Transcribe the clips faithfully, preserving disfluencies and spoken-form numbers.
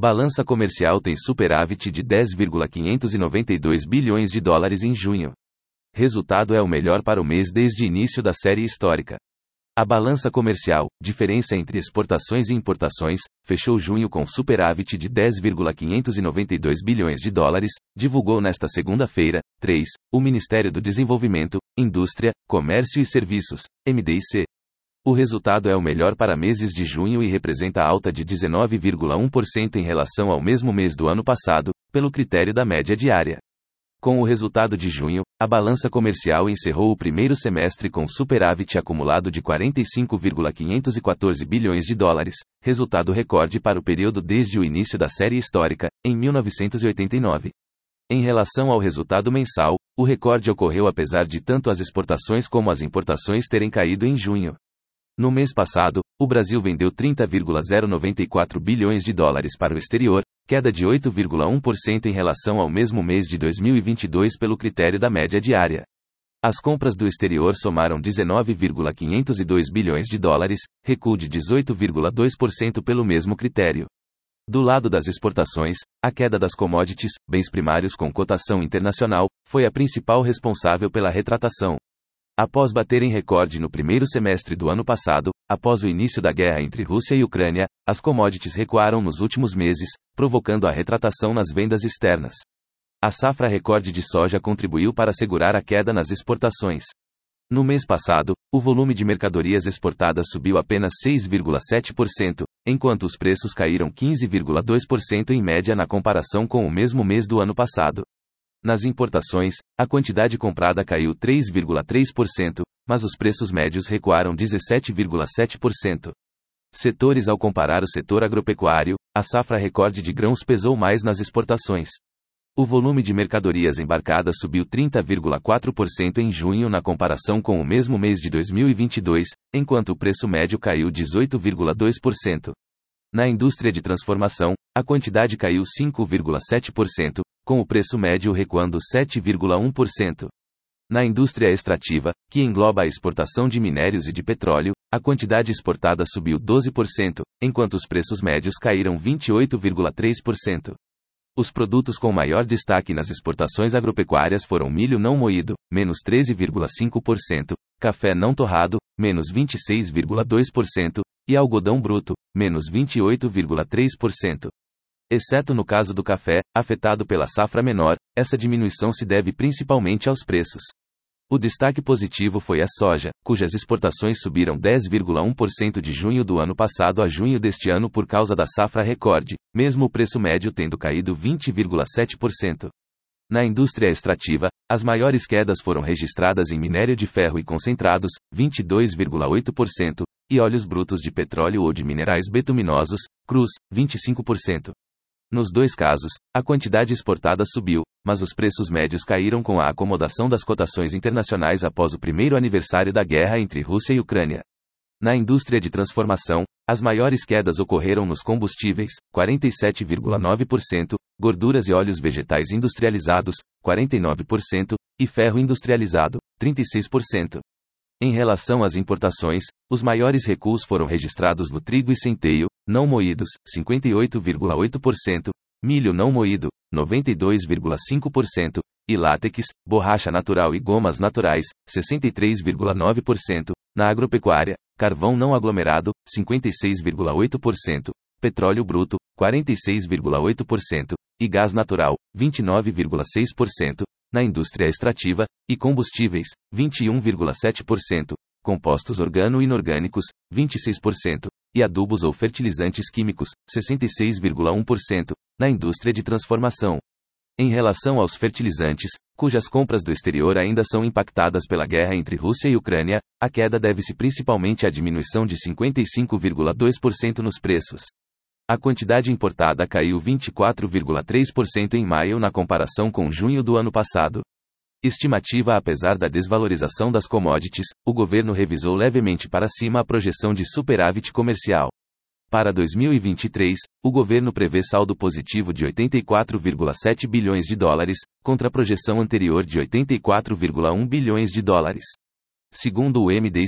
Balança comercial tem superávit de dez vírgula quinhentos e noventa e dois bilhões de dólares em junho. Resultado é o melhor para o mês desde início da série histórica. A balança comercial, diferença entre exportações e importações, fechou junho com superávit de dez vírgula quinhentos e noventa e dois bilhões de dólares, divulgou nesta segunda-feira, três, o Ministério do Desenvolvimento, Indústria, Comércio e Serviços, M D I C. O resultado é o melhor para meses de junho e representa alta de dezenove vírgula um por cento em relação ao mesmo mês do ano passado, pelo critério da média diária. Com o resultado de junho, a balança comercial encerrou o primeiro semestre com superávit acumulado de quarenta e cinco vírgula quinhentos e quatorze bilhões de dólares, resultado recorde para o período desde o início da série histórica, em mil novecentos e oitenta e nove. Em relação ao resultado mensal, o recorde ocorreu apesar de tanto as exportações como as importações terem caído em junho. No mês passado, o Brasil vendeu trinta vírgula zero noventa e quatro bilhões de dólares para o exterior, queda de oito vírgula um por cento em relação ao mesmo mês de dois mil e vinte e dois pelo critério da média diária. As compras do exterior somaram dezenove vírgula quinhentos e dois bilhões de dólares, recuo de dezoito vírgula dois por cento pelo mesmo critério. Do lado das exportações, a queda das commodities, bens primários com cotação internacional, foi a principal responsável pela retratação. Após baterem recorde no primeiro semestre do ano passado, após o início da guerra entre Rússia e Ucrânia, as commodities recuaram nos últimos meses, provocando a retratação nas vendas externas. A safra recorde de soja contribuiu para segurar a queda nas exportações. No mês passado, o volume de mercadorias exportadas subiu apenas seis vírgula sete por cento, enquanto os preços caíram quinze vírgula dois por cento em média na comparação com o mesmo mês do ano passado. Nas importações, a quantidade comprada caiu três vírgula três por cento, mas os preços médios recuaram dezessete vírgula sete por cento. Setores. Ao comparar o setor agropecuário, a safra recorde de grãos pesou mais nas exportações. O volume de mercadorias embarcadas subiu trinta vírgula quatro por cento em junho na comparação com o mesmo mês de dois mil e vinte e dois, enquanto o preço médio caiu dezoito vírgula dois por cento. Na indústria de transformação, a quantidade caiu cinco vírgula sete por cento, com o preço médio recuando sete vírgula um por cento. Na indústria extrativa, que engloba a exportação de minérios e de petróleo, a quantidade exportada subiu doze por cento, enquanto os preços médios caíram vinte e oito vírgula três por cento. Os produtos com maior destaque nas exportações agropecuárias foram milho não moído, menos treze vírgula cinco por cento, café não torrado, menos vinte e seis vírgula dois por cento, e algodão bruto, menos vinte e oito vírgula três por cento. Exceto no caso do café, afetado pela safra menor, essa diminuição se deve principalmente aos preços. O destaque positivo foi a soja, cujas exportações subiram dez vírgula um por cento de junho do ano passado a junho deste ano por causa da safra recorde, mesmo o preço médio tendo caído vinte vírgula sete por cento. Na indústria extrativa, as maiores quedas foram registradas em minério de ferro e concentrados, vinte e dois vírgula oito por cento, e óleos brutos de petróleo ou de minerais betuminosos, crus, vinte e cinco por cento. Nos dois casos, a quantidade exportada subiu, mas os preços médios caíram com a acomodação das cotações internacionais após o primeiro aniversário da guerra entre Rússia e Ucrânia. Na indústria de transformação, as maiores quedas ocorreram nos combustíveis, quarenta e sete vírgula nove por cento, gorduras e óleos vegetais industrializados, quarenta e nove por cento, e ferro industrializado, trinta e seis por cento. Em relação às importações, os maiores recuos foram registrados no trigo e centeio, não moídos, cinquenta e oito vírgula oito por cento, milho não moído, noventa e dois vírgula cinco por cento, e látex, borracha natural e gomas naturais, sessenta e três vírgula nove por cento, na agropecuária, carvão não aglomerado, cinquenta e seis vírgula oito por cento, petróleo bruto, quarenta e seis vírgula oito por cento, e gás natural, vinte e nove vírgula seis por cento, na indústria extrativa, e combustíveis, vinte e um vírgula sete por cento, compostos organo-inorgânicos, vinte e seis por cento, e adubos ou fertilizantes químicos, sessenta e seis vírgula um por cento, na indústria de transformação. Em relação aos fertilizantes, cujas compras do exterior ainda são impactadas pela guerra entre Rússia e Ucrânia, a queda deve-se principalmente à diminuição de cinquenta e cinco vírgula dois por cento nos preços. A quantidade importada caiu vinte e quatro vírgula três por cento em maio na comparação com junho do ano passado. Estimativa. Apesar da desvalorização das commodities, o governo revisou levemente para cima a projeção de superávit comercial. Para dois mil e vinte e três, o governo prevê saldo positivo de oitenta e quatro vírgula sete bilhões de dólares, contra a projeção anterior de oitenta e quatro vírgula um bilhões de dólares. Segundo o M D I C,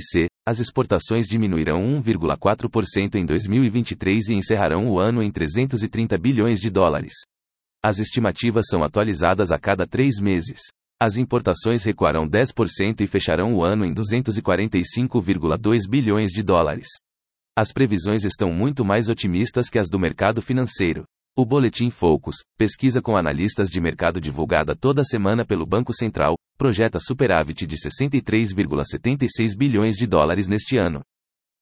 As exportações diminuirão um vírgula quatro por cento em dois mil e vinte e três e encerrarão o ano em trezentos e trinta bilhões de dólares. As estimativas são atualizadas a cada três meses. As importações recuarão dez por cento e fecharão o ano em duzentos e quarenta e cinco vírgula dois bilhões de dólares. As previsões estão muito mais otimistas que as do mercado financeiro. O Boletim Focus, pesquisa com analistas de mercado divulgada toda semana pelo Banco Central, projeta superávit de sessenta e três vírgula setenta e seis bilhões de dólares neste ano.